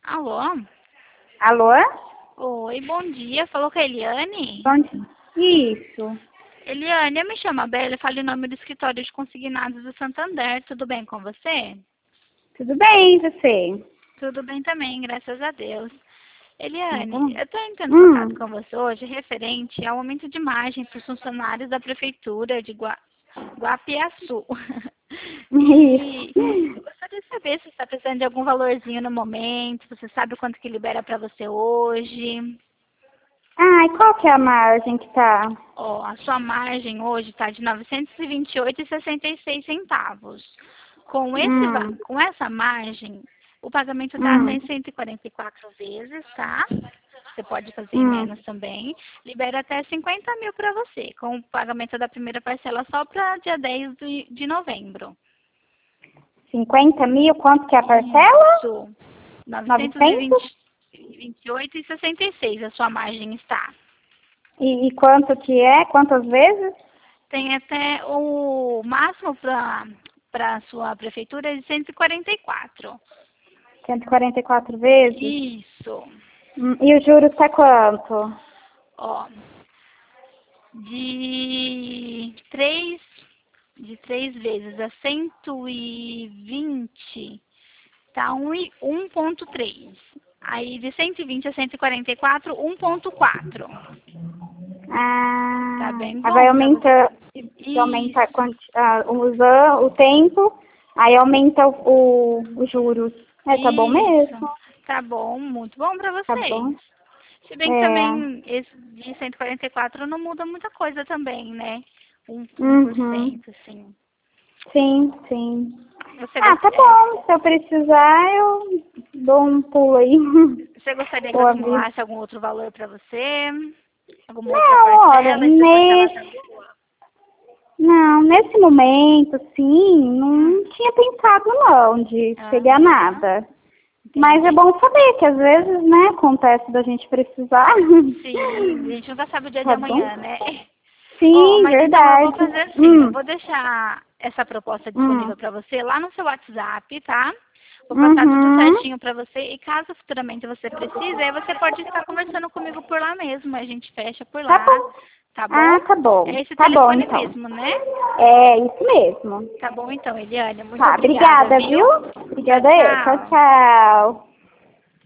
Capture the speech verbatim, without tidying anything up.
Alô? Alô? Oi, bom dia. Falou com a Eliane? Bom dia. Isso. Eliane, eu me chamo a Bela, eu falo em nome do escritório de consignados do Santander. Tudo bem com você? Tudo bem, você? Tudo bem também, graças a Deus. Eliane, Uhum. eu estou entrando em Hum. contato com você hoje referente ao aumento de margem para os funcionários da Prefeitura de Gua... Guapiaçu. E eu Isso. gostaria de saber se você está precisando de algum valorzinho no momento, você sabe o quanto que libera para você hoje. Ai, qual que é a margem que tá? Ó, a sua margem hoje está de novecentos e vinte e oito reais e sessenta e seis centavos. Com, esse, va- Hum. com essa margem, o pagamento dá até Hum. em cento e quarenta e quatro vezes, tá? Você pode fazer em Hum. menos também. Libera até cinquenta mil para você, com o pagamento da primeira parcela só para dia dez de, de novembro. cinquenta mil, quanto que é a parcela? Isso. novecentos e Novecentos. vinte e oito reais e sessenta e seis a sua margem está. E, e quanto que é? Quantas vezes? Tem até o máximo para para a sua prefeitura é de cento e quarenta e quatro. cento e quarenta e quatro vezes? Isso. Hum. E o juros tá quanto? Ó, de três de três vezes a cento e vinte tá um e- um ponto três. Aí de cento e vinte a cento e quarenta e quatro, um ponto quatro. Tá Ah, bem aí vai bom para você. aumentar, se aumenta a Isso. quanti- ah, os an- o tempo, aí aumenta o, o- os juros. É, tá bom mesmo. Isso. Tá bom, muito bom para Tá vocês. bom. Se bem que É. também esse de cento e quarenta e quatro não muda muita coisa também, né? Um, um por Uhum. cento, assim. Sim, sim. Você, Ah, gost... tá é, bom. Se eu precisar, eu dou um pulo aí. você gostaria que eu Ou aviso. acumulasse algum outro valor para você? Alguma outra Não, olha, parcela? E se a parcela tá nesse, boa? não, nesse momento, sim, Hum. não tinha pensado não de pegar Aham, nada. Mas é entendi. bom saber que às vezes, né, acontece da gente precisar. Sim, a gente nunca sabe o dia de Tá bom? amanhã, né? Oh, Sim, mas então eu vou verdade. fazer assim, eu Hum, vou deixar essa proposta hum, disponível para você lá no seu WhatsApp, tá? Vou passar tudo uhum. certinho para você e caso futuramente você precise, aí você pode estar conversando comigo por lá mesmo, a gente fecha por Tá lá, bom. tá bom? Ah, tá bom. É esse Tá bom, telefone então. mesmo, né? É isso mesmo. Tá bom então, Eliane, muito Tá, obrigada, obrigada, viu? viu? Tchau, Obrigada eu. Tchau, tchau. tchau.